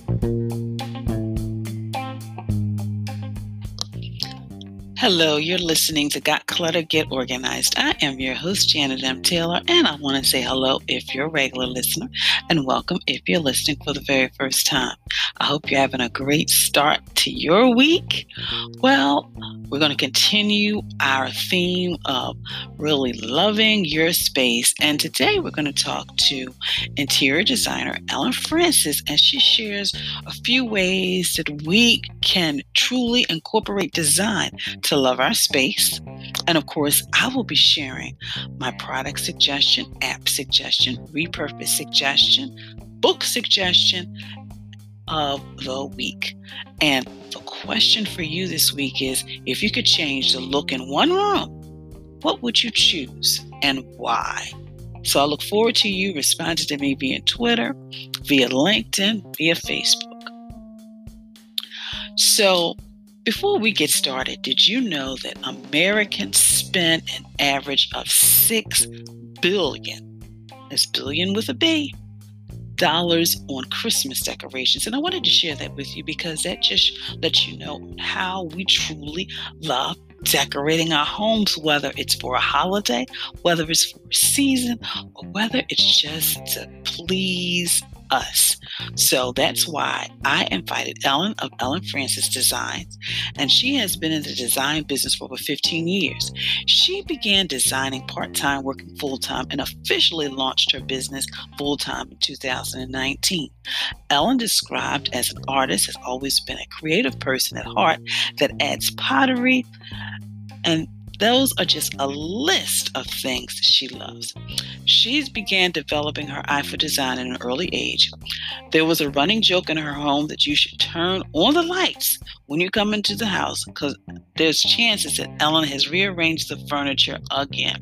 Hello, you're listening to Got Clutter, Get Organized. I am your host, Janet M. Taylor, and I want to say hello if you're a regular listener, and welcome if you're listening for the very first time. I hope you're having a great start to your week. Well, we're going to continue our theme of really loving your space, and today we're going to talk to interior designer Ellen Francis, and she shares a few ways that we can truly incorporate design to love our space. And of course, I will be sharing my product suggestion, app suggestion, repurpose suggestion, book suggestion of the week. And the question for you this week is, if you could change the look in one room, what would you choose and why? So I look forward to you responding to me via Twitter, via LinkedIn, via Facebook. So before we get started, did you know that Americans spend an average of $6 billion, that's billion with a B, dollars on Christmas decorations? And I wanted to share that with you because that just lets you know how we truly love decorating our homes, whether it's for a holiday, whether it's for a season, or whether it's just to please us. So that's why I invited Ellen of Ellen Francis Designs, and she has been in the design business for over 15 years. She began designing part-time, working full-time, and officially launched her business full-time in 2019. Ellen, described as an artist, has always been a creative person at heart that adds pottery, and those are just a list of things she loves. She's began developing her eye for design at an early age. There was a running joke in her home that you should turn on the lights when you come into the house because there's chances that Ellen has rearranged the furniture again.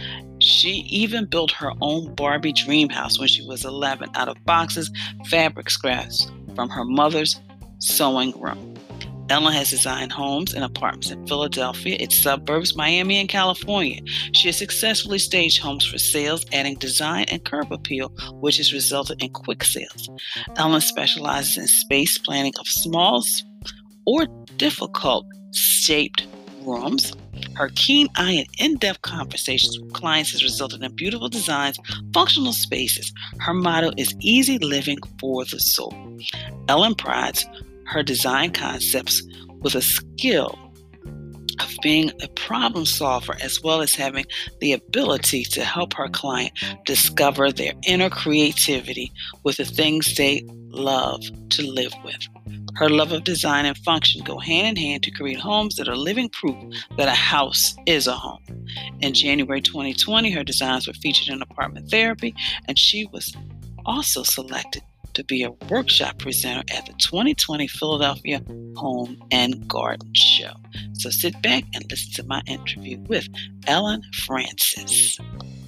She even built her own Barbie dream house when she was 11 out of boxes, fabric scraps from her mother's sewing room. Ellen has designed homes and apartments in Philadelphia, its suburbs, Miami, and California. She has successfully staged homes for sales, adding design and curb appeal, which has resulted in quick sales. Ellen specializes in space planning of small or difficult shaped rooms. Her keen eye and in-depth conversations with clients has resulted in beautiful designs, functional spaces. Her motto is easy living for the soul. Ellen prides her design concepts with a skill of being a problem solver, as well as having the ability to help her client discover their inner creativity with the things they love to live with. Her love of design and function go hand in hand to create homes that are living proof that a house is a home. In January 2020, her designs were featured in Apartment Therapy, and she was also selected to be a workshop presenter at the 2020 Philadelphia Home and Garden Show. So sit back and listen to my interview with Ellen Francis.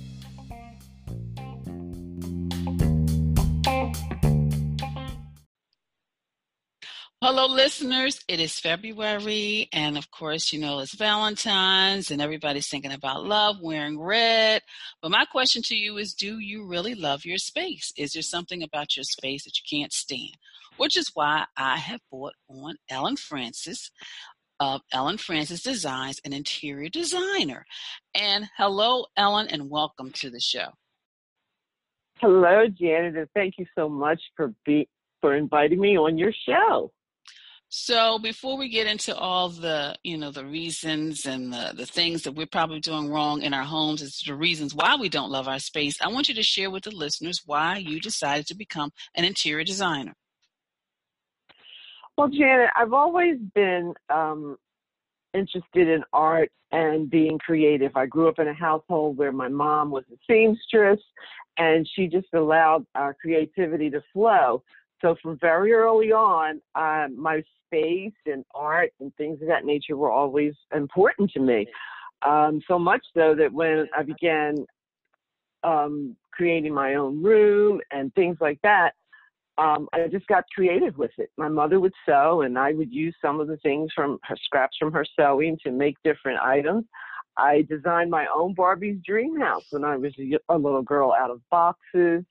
Hello, listeners. It is February, and of course, it's Valentine's, and everybody's thinking about love, wearing red. But my question to you is, do you really love your space? Is there something about your space that you can't stand? Which is why I have brought on Ellen Francis of Ellen Francis Designs, an interior designer. And hello, Ellen, and welcome to the show. Hello, Janet, and thank you so much for inviting me on your show. So before we get into all the reasons and the things that we're probably doing wrong in our homes, it's the reasons why we don't love our space, I want you to share with the listeners why you decided to become an interior designer. Well, Janet, I've always been interested in art and being creative. I grew up in a household where my mom was a seamstress, and she just allowed our creativity to flow. So from very early on, my space and art and things of that nature were always important to me. So much so that when I began creating my own room and things like that, I just got creative with it. My mother would sew, and I would use some of the things from her scraps from her sewing to make different items. I designed my own Barbie's dream house when I was a little girl out of boxes.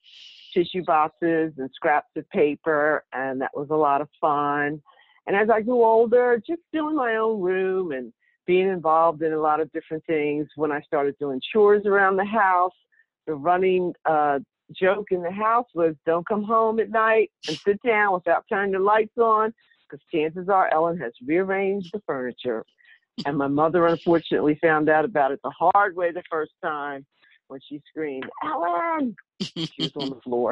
tissue boxes and scraps of paper, and that was a lot of fun. And as I grew older, just doing my own room and being involved in a lot of different things. When I started doing chores around the house, the running joke in the house was don't come home at night and sit down without turning the lights on, because chances are Ellen has rearranged the furniture. And my mother unfortunately found out about it the hard way the first time when she screamed, "Ellen!" She was on the floor.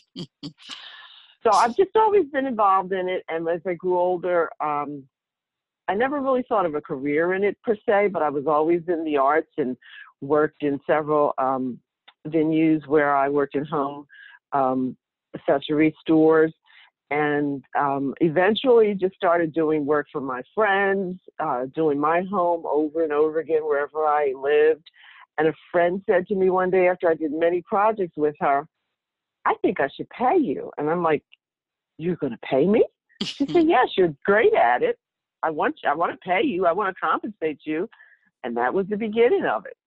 So I've just always been involved in it. And as I grew older, I never really thought of a career in it per se, but I was always in the arts and worked in several venues where I worked in home accessory stores, and eventually just started doing work for my friends, doing my home over and over again wherever I lived. And a friend said to me one day after I did many projects with her, "I think I should pay you." And I'm like, "You're going to pay me?" She said, "Yes, you're great at it. I want to pay you. I want to compensate you." And that was the beginning of it.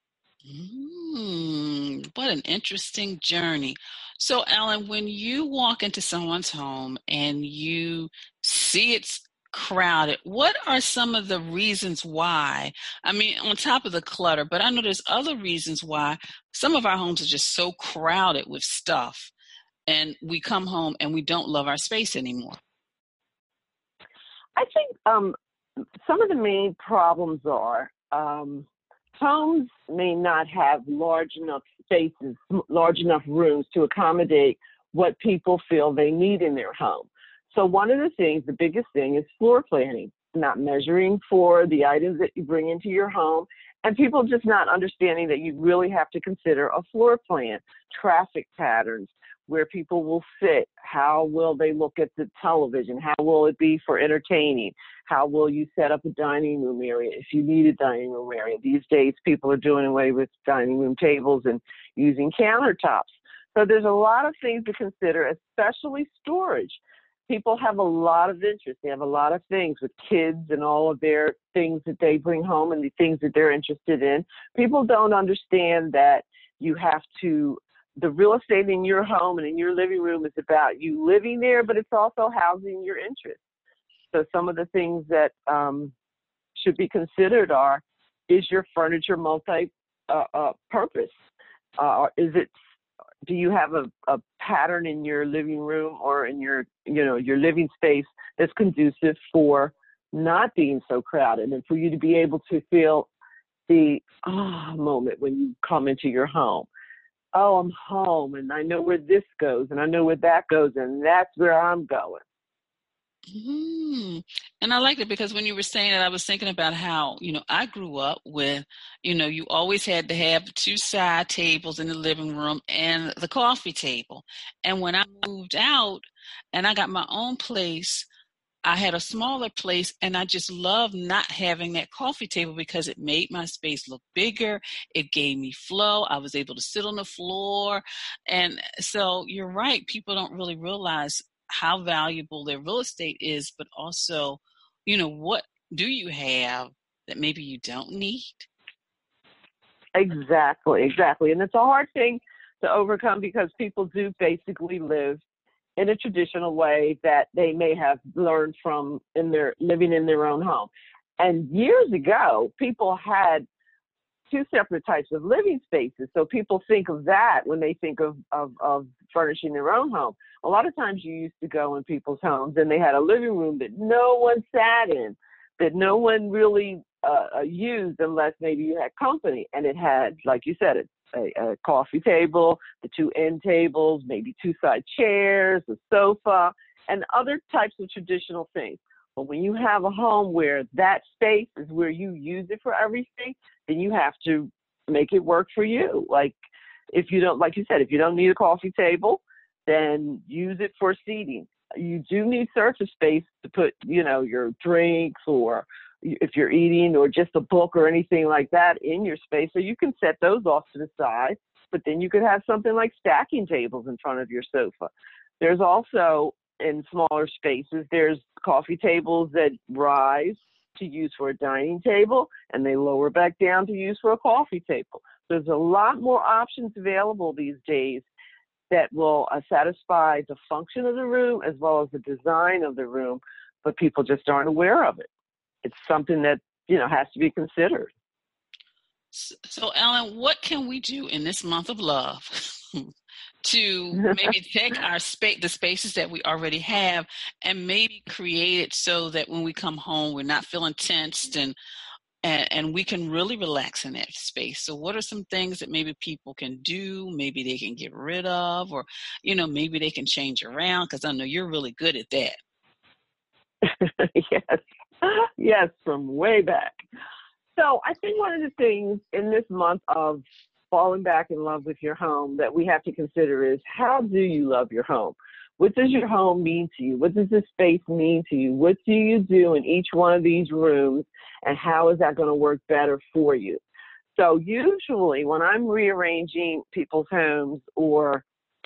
What an interesting journey. So, Ellen, when you walk into someone's home and you see it's crowded, what are some of the reasons why? I mean, on top of the clutter, but I know there's other reasons why some of our homes are just so crowded with stuff, and we come home and we don't love our space anymore. I think some of the main problems are homes may not have large enough spaces, large enough rooms to accommodate what people feel they need in their home. So one of the things, the biggest thing, is floor planning, not measuring for the items that you bring into your home, and people just not understanding that you really have to consider a floor plan, traffic patterns, where people will sit, how will they look at the television, how will it be for entertaining, how will you set up a dining room area if you need a dining room area. These days people are doing away with dining room tables and using countertops. So there's a lot of things to consider, especially storage. People have a lot of interest. They have a lot of things with kids and all of their things that they bring home and the things that they're interested in. People don't understand that you have to, the real estate in your home and in your living room is about you living there, but it's also housing your interests. So some of the things that should be considered are, is your furniture multi-purpose? Do you have a pattern in your living room or in your living space that's conducive for not being so crowded and for you to be able to feel the moment when you come into your home? Oh, I'm home and I know where this goes and I know where that goes and that's where I'm going. And I liked it because when you were saying it, I was thinking about how, I grew up with, you always had to have 2 side tables in the living room and the coffee table. And when I moved out and I got my own place, I had a smaller place, and I just loved not having that coffee table because it made my space look bigger. It gave me flow. I was able to sit on the floor. And so you're right. People don't really realize how valuable their real estate is, but also, what do you have that maybe you don't need? Exactly. And it's a hard thing to overcome because people do basically live in a traditional way that they may have learned from living in their own home. And years ago, people had 2 separate types of living spaces. So people think of that when they think of furnishing their own home. A lot of times you used to go in people's homes and they had a living room that no one sat in, that no one really used unless maybe you had company. And it had, like you said, a coffee table, the 2 end tables, maybe 2 side chairs, a sofa, and other types of traditional things. But when you have a home where that space is where you use it for everything, then you have to make it work for you. Like if you don't, like you said, if you don't need a coffee table, then use it for seating. You do need surface space to put, your drinks or if you're eating or just a book or anything like that in your space. So you can set those off to the side, but then you could have something like stacking tables in front of your sofa. There's also, in smaller spaces, there's coffee tables that rise to use for a dining table and they lower back down to use for a coffee table. There's a lot more options available these days that will satisfy the function of the room as well as the design of the room, but people just aren't aware of it. It's something that, has to be considered. So, Ellen, what can we do in this month of love to maybe take the spaces that we already have and maybe create it so that when we come home, we're not feeling tensed and we can really relax in that space? So what are some things that maybe people can do, maybe they can get rid of, or, maybe they can change around? Because I know you're really good at that. Yes, from way back. So I think one of the things in this month of falling back in love with your home that we have to consider is, how do you love your home? What does your home mean to you? What does this space mean to you? What do you do in each one of these rooms, and how is that going to work better for you? So usually when I'm rearranging people's homes or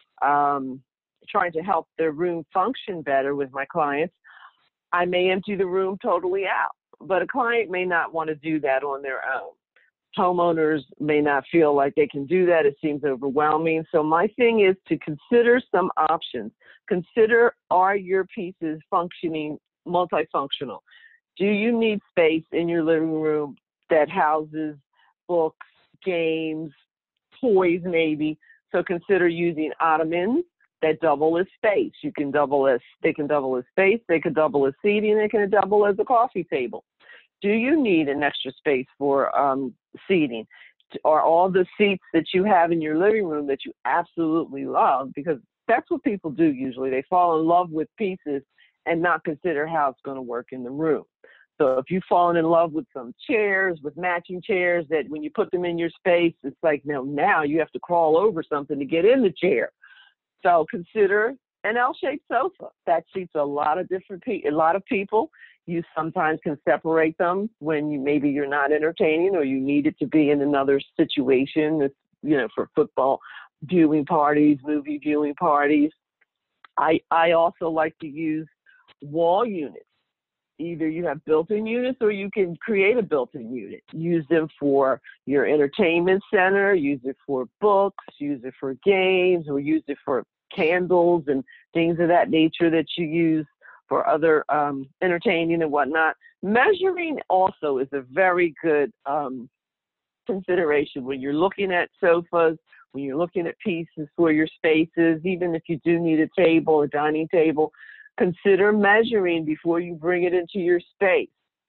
trying to help their room function better with my clients, I may empty the room totally out, but a client may not want to do that on their own. Homeowners may not feel like they can do that. It seems overwhelming. So my thing is to consider some options. Consider, are your pieces functioning, multifunctional? Do you need space in your living room that houses books, games, toys maybe? So consider using ottomans that double as space. They can double as space, they can double as seating, they can double as a coffee table. Do you need an extra space for seating? Are all the seats that you have in your living room that you absolutely love? Because that's what people do usually. They fall in love with pieces and not consider how it's going to work in the room. So if you've fallen in love with some chairs, with matching chairs, that when you put them in your space, it's like, now you have to crawl over something to get in the chair. So consider an L-shaped sofa. That seats a lot of people. You sometimes can separate them when maybe you're not entertaining or you need it to be in another situation, for football viewing parties, movie viewing parties. I also like to use wall units. Either you have built-in units or you can create a built-in unit. Use them for your entertainment center, use it for books, use it for games, or use it for candles and things of that nature that you use for other entertaining and whatnot. Measuring also is a very good consideration when you're looking at sofas, when you're looking at pieces for your spaces, even if you do need a table, a dining table. Consider measuring before you bring it into your space.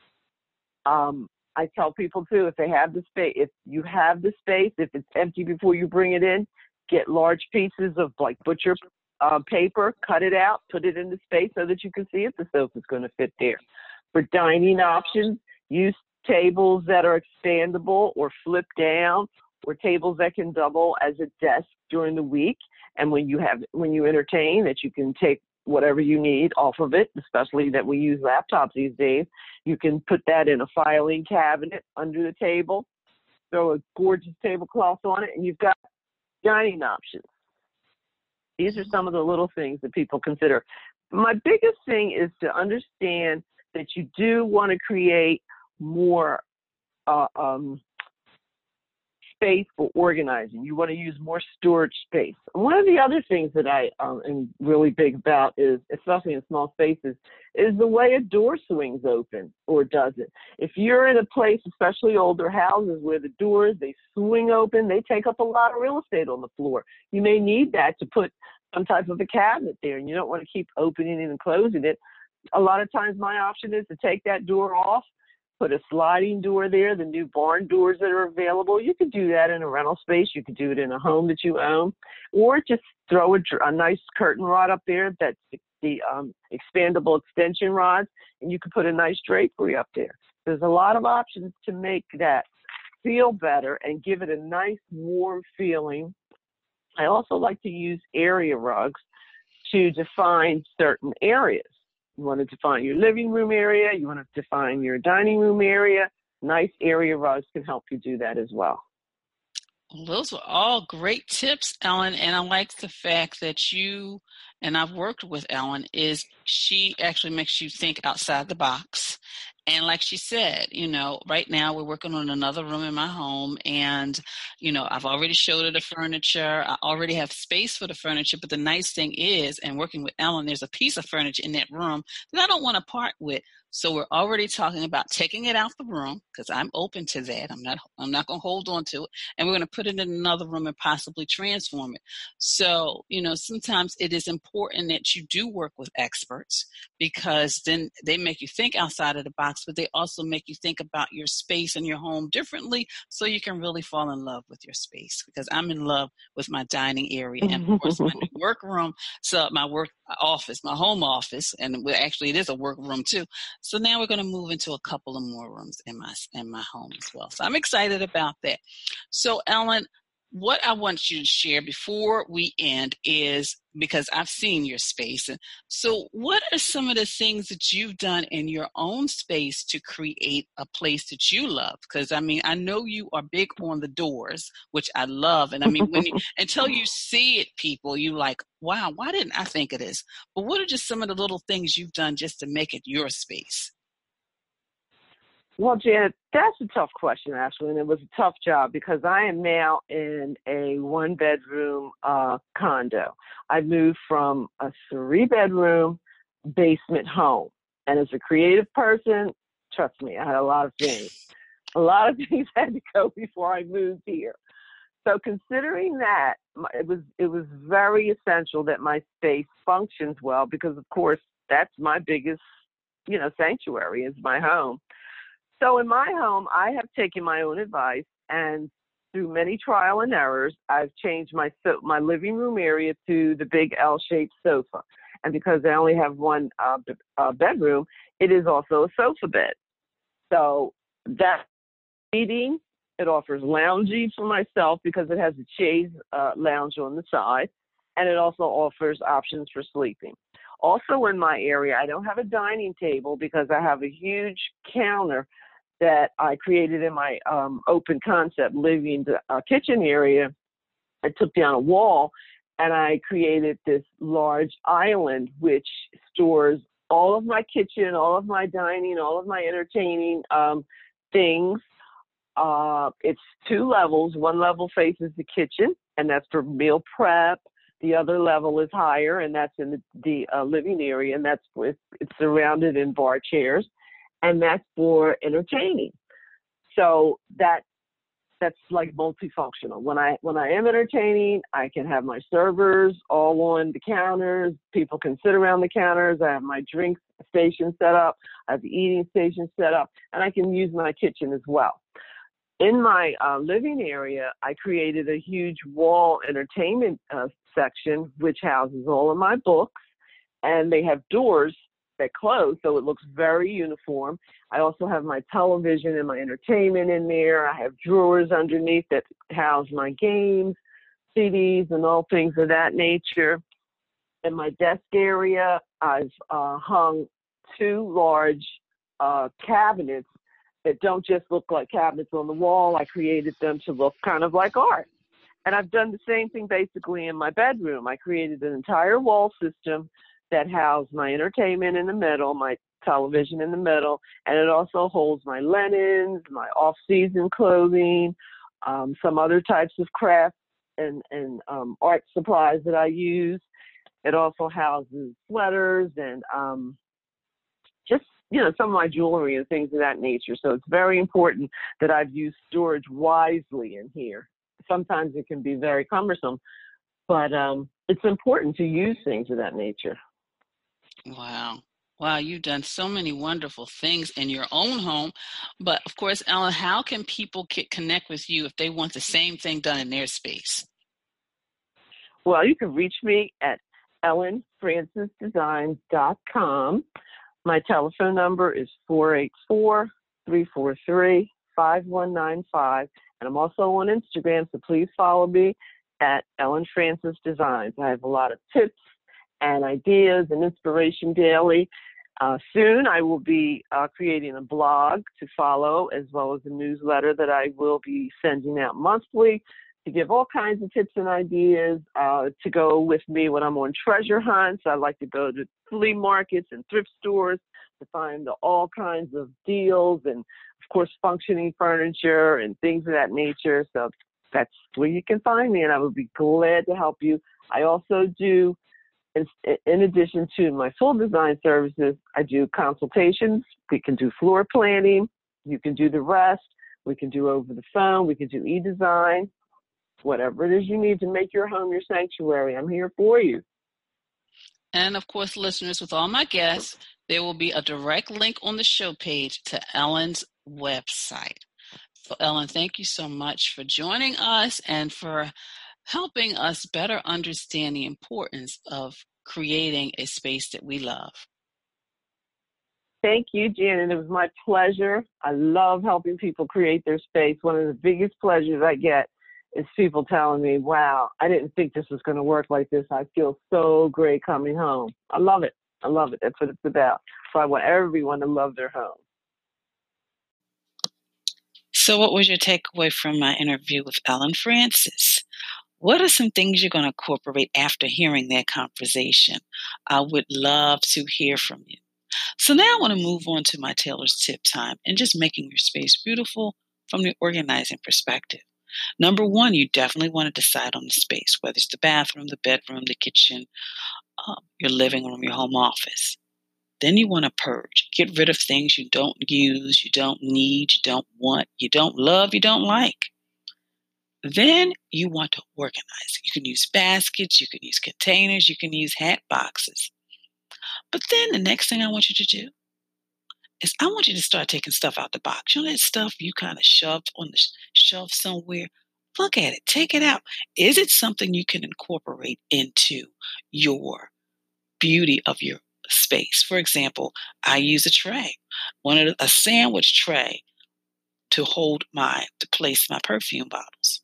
I tell people too, if you have the space, if it's empty before you bring it in, get large pieces of like butcher paper, cut it out, put it in the space so that you can see if the sofa's going to fit there. For dining options, use tables that are expandable or flip down, or tables that can double as a desk during the week. And when you entertain, that you can take whatever you need off of it, especially that we use laptops these days. You can put that in a filing cabinet under the table, throw a gorgeous tablecloth on it, and you've got dining options. These are some of the little things that people consider. My biggest thing is to understand that you do want to create more space for organizing. You want to use more storage space. One of the other things that I am really big about is, especially in small spaces, is the way a door swings open or doesn't. If you're in a place, especially older houses, where the doors, they swing open, they take up a lot of real estate on the floor. You may need that to put some type of a cabinet there, and you don't want to keep opening it and closing it. A lot of times my option is to take that door off, put a sliding door there, the new barn doors that are available. You could do that in a rental space. You could do it in a home that you own, or just throw a nice curtain rod up there that's the expandable extension rods, and you could put a nice drapery up there. There's a lot of options to make that feel better and give it a nice warm feeling. I also like to use area rugs to define certain areas. You want to define your living room area. You want to define your dining room area. Nice area rugs can help you do that as well. Well, those were all great tips, Ellen. And I like the fact that and I've worked with Ellen, is she actually makes you think outside the box. And like she said, right now we're working on another room in my home, and I've already showed her the furniture. I already have space for the furniture, but the nice thing is, and working with Ellen, there's a piece of furniture in that room that I don't want to part with. So we're already talking about taking it out the room, because I'm open to that. I'm not going to hold on to it, and we're going to put it in another room and possibly transform it. So, sometimes it is important that you do work with experts, because then they make you think outside of the box, but they also make you think about your space and your home differently, so you can really fall in love with your space. Because I'm in love with my dining area, and of course my new workroom, so my work office, my home office, and actually it is a workroom too. So now we're going to move into a couple of more rooms in my home as well. So I'm excited about that. So Ellen, what I want you to share before we end is, because I've seen your space. And so what are some of the things that you've done in your own space to create a place that you love? Because I know you are big on the doors, which I love. And until you see it, people, you like, wow, why didn't I think of this? But what are just some of the little things you've done just to make it your space? Well, Janet, that's a tough question, actually, and it was a tough job because I am now in a one-bedroom condo. I moved from a three-bedroom basement home, and as a creative person, trust me, I had a lot of things. A lot of things had to go before I moved here. So considering that, it was very essential that my space functions well because, of course, that's my biggest, sanctuary is my home. So in my home, I have taken my own advice, and through many trial and errors, I've changed my living room area to the big L-shaped sofa. And because I only have one bedroom, it is also a sofa bed. So that seating, it offers lounging for myself because it has a chaise lounge on the side, and it also offers options for sleeping. Also in my area, I don't have a dining table because I have a huge counter that I created in my open concept living kitchen area. I took down a wall and I created this large island which stores all of my kitchen, all of my dining, all of my entertaining things. It's two levels. One level faces the kitchen, and that's for meal prep. The other level is higher, and that's in the living area, and it's surrounded in bar chairs, and that's for entertaining. So that's like multifunctional. When I am entertaining, I can have my servers all on the counters. People can sit around the counters. I have my drink station set up. I have the eating station set up, and I can use my kitchen as well. In my living area, I created a huge wall entertainment section, which houses all of my books, and they have doors that close, so it looks very uniform. I also have my television and my entertainment in there. I have drawers underneath that house my games, CDs, and all things of that nature. In my desk area, I've hung two large cabinets that don't just look like cabinets on the wall. I created them to look kind of like art. And I've done the same thing basically in my bedroom. I created an entire wall system that housed my entertainment in the middle, my television in the middle, and it also holds my linens, my off-season clothing, some other types of crafts and art supplies that I use. It also houses sweaters and just some of my jewelry and things of that nature. So it's very important that I've used storage wisely in here. Sometimes it can be very cumbersome, but it's important to use things of that nature. Wow. Wow, you've done so many wonderful things in your own home. But of course, Ellen, how can people connect with you if they want the same thing done in their space? Well, you can reach me at ellenfrancisdesigns.com. My telephone number is 484-343-5195. And I'm also on Instagram, so please follow me at Ellen Francis Designs. I have a lot of tips and ideas and inspiration daily. Soon I will be creating a blog to follow, as well as a newsletter that I will be sending out monthly to give all kinds of tips and ideas to go with me when I'm on treasure hunts. I like to go to flea markets and thrift stores to find all kinds of deals and, of course, functioning furniture and things of that nature. So that's where you can find me, and I would be glad to help you. I also do, in addition to my full design services, I do consultations. We can do floor planning. You can do the rest. We can do over the phone. We can do e-design. Whatever it is you need to make your home your sanctuary, I'm here for you. And of course, listeners, with all my guests, there will be a direct link on the show page to Ellen's website. So, Ellen, thank you so much for joining us and for helping us better understand the importance of creating a space that we love. Thank you, Janet. It was my pleasure. I love helping people create their space. One of the biggest pleasures I get is people telling me, wow, I didn't think this was going to work like this. I feel so great coming home. I love it. I love it. That's what it's about. So I want everyone to love their home. So what was your takeaway from my interview with Ellen Francis? What are some things you're going to incorporate after hearing that conversation? I would love to hear from you. So now I want to move on to my Taylor's Tip time and just making your space beautiful from the organizing perspective. Number one, you definitely want to decide on the space, whether it's the bathroom, the bedroom, the kitchen, your living room, your home office. Then you want to purge. Get rid of things you don't use, you don't need, you don't want, you don't love, you don't like. Then you want to organize. You can use baskets, you can use containers, you can use hat boxes. But then the next thing I want you to do is I want you to start taking stuff out the box. You know that stuff you kind of shoved on the shelf somewhere? Look at it. Take it out. Is it something you can incorporate into your beauty of your space? For example, I use a tray, a sandwich tray to place my perfume bottles.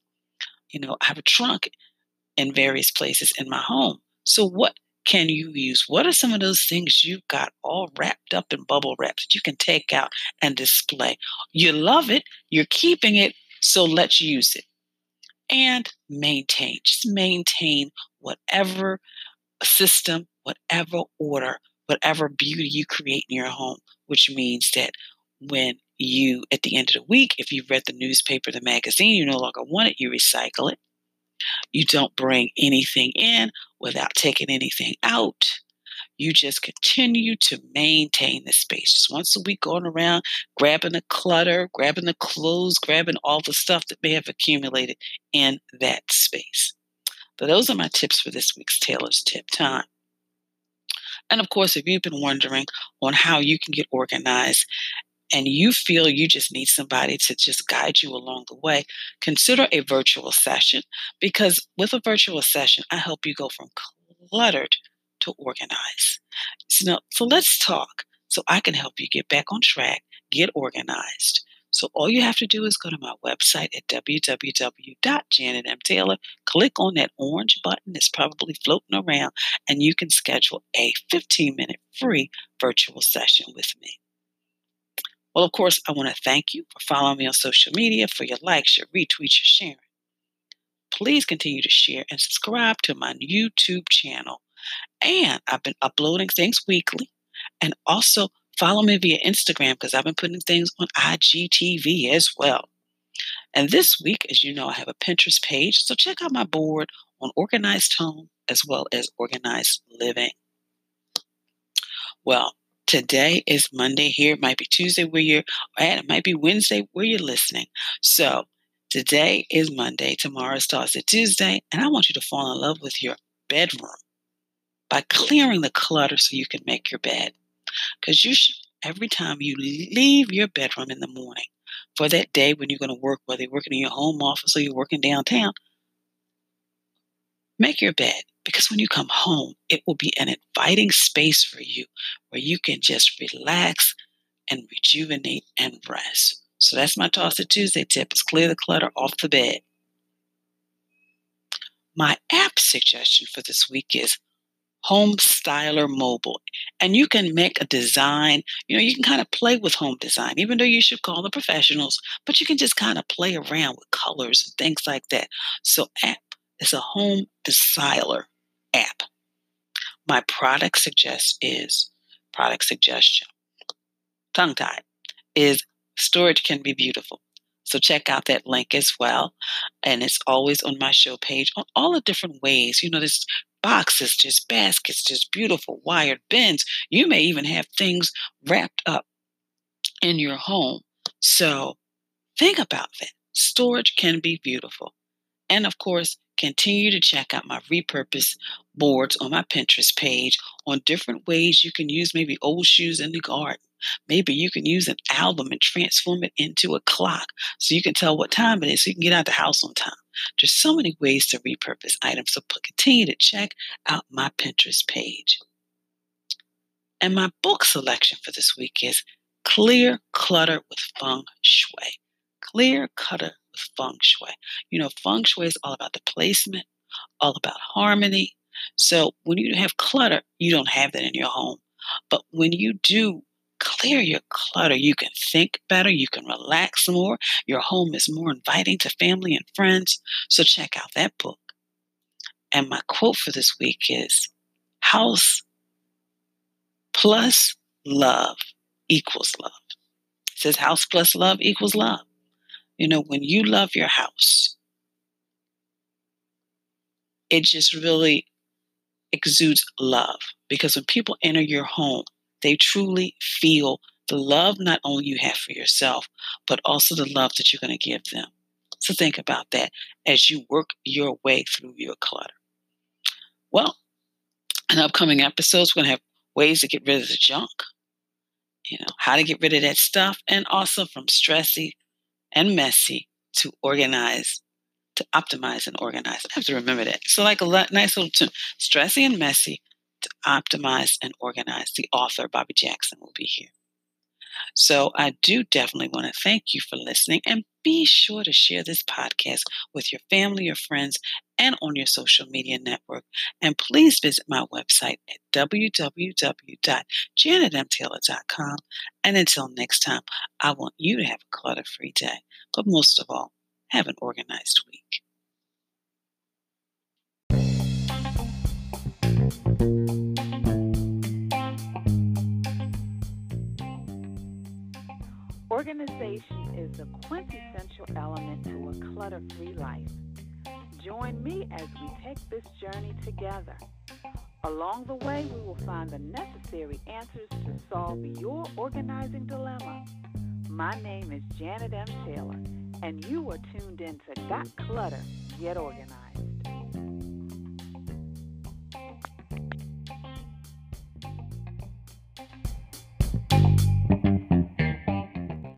I have a trunk in various places in my home. So what can you use? What are some of those things you've got all wrapped up in bubble wrap that you can take out and display? You love it. You're keeping it. So let's use it. And just maintain whatever system, whatever order, whatever beauty you create in your home, which means that when you, at the end of the week, if you've read the newspaper, the magazine, you no longer want it, you recycle it. You don't bring anything in without taking anything out. You just continue to maintain the space. Just once a week going around, grabbing the clutter, grabbing the clothes, grabbing all the stuff that may have accumulated in that space. So those are my tips for this week's Taylor's Tip Time. And of course, if you've been wondering on how you can get organized and you feel you just need somebody to just guide you along the way, consider a virtual session, because with a virtual session, I help you go from cluttered to organized. So let's talk so I can help you get back on track, get organized. So all you have to do is go to my website at www.janetmtaylor, click on that orange button that's probably floating around, and you can schedule a 15-minute free virtual session with me. Well, of course, I want to thank you for following me on social media, for your likes, your retweets, your sharing. Please continue to share and subscribe to my YouTube channel. And I've been uploading things weekly. And also follow me via Instagram because I've been putting things on IGTV as well. And this week, as you know, I have a Pinterest page. So check out my board on organized home as well as organized living. Well, today is Monday here. It might be Tuesday where you're at. It might be Wednesday where you're listening. So today is Monday. Tomorrow starts at Tuesday. And I want you to fall in love with your bedroom by clearing the clutter so you can make your bed. Because you should, every time you leave your bedroom in the morning for that day when you're going to work, whether you're working in your home office or you're working downtown, make your bed. Because when you come home, it will be an inviting space for you where you can just relax and rejuvenate and rest. So that's my Toss It Tuesday tip, is clear the clutter off the bed. My app suggestion for this week is Home Styler Mobile. And you can make a design. You can kind of play with home design, even though you should call the professionals, but you can just kind of play around with colors and things like that. So app is a home styler app. My product suggestion, tongue tied, is storage can be beautiful. So check out that link as well. And it's always on my show page on all the different ways. There's boxes, there's baskets, there's beautiful wired bins. You may even have things wrapped up in your home. So think about that. Storage can be beautiful. And of course, continue to check out my repurpose boards on my Pinterest page on different ways you can use maybe old shoes in the garden. Maybe you can use an album and transform it into a clock so you can tell what time it is so you can get out the house on time. There's so many ways to repurpose items, so continue to check out my Pinterest page. And my book selection for this week is Clear Clutter with Feng Shui. Clear Clutter with Feng Shui. Feng Shui is all about the placement, all about harmony. So when you have clutter, you don't have that in your home. But when you do clear your clutter, you can think better, you can relax more. Your home is more inviting to family and friends. So check out that book. And my quote for this week is, house plus love equals love. It says house plus love equals love. When you love your house, it just really exudes love. Because when people enter your home, they truly feel the love not only you have for yourself, but also the love that you're going to give them. So think about that as you work your way through your clutter. Well, in upcoming episodes, we're going to have ways to get rid of the junk, how to get rid of that stuff, and also from stressy and messy to organize, to optimize and organize. I have to remember that. So like a nice little tune, stressy and messy to optimize and organize. The author, Bobby Jackson, will be here. So I do definitely want to thank you for listening, and be sure to share this podcast with your family, your friends, and on your social media network. And please visit my website at www.janetmtaylor.com. And until next time, I want you to have a clutter-free day, but most of all, have an organized week. Organization is a quintessential element to a clutter-free life. Join me as we take this journey together. Along the way, we will find the necessary answers to solve your organizing dilemma. My name is Janet M. Taylor, and you are tuned in to Got Clutter, Get Organized.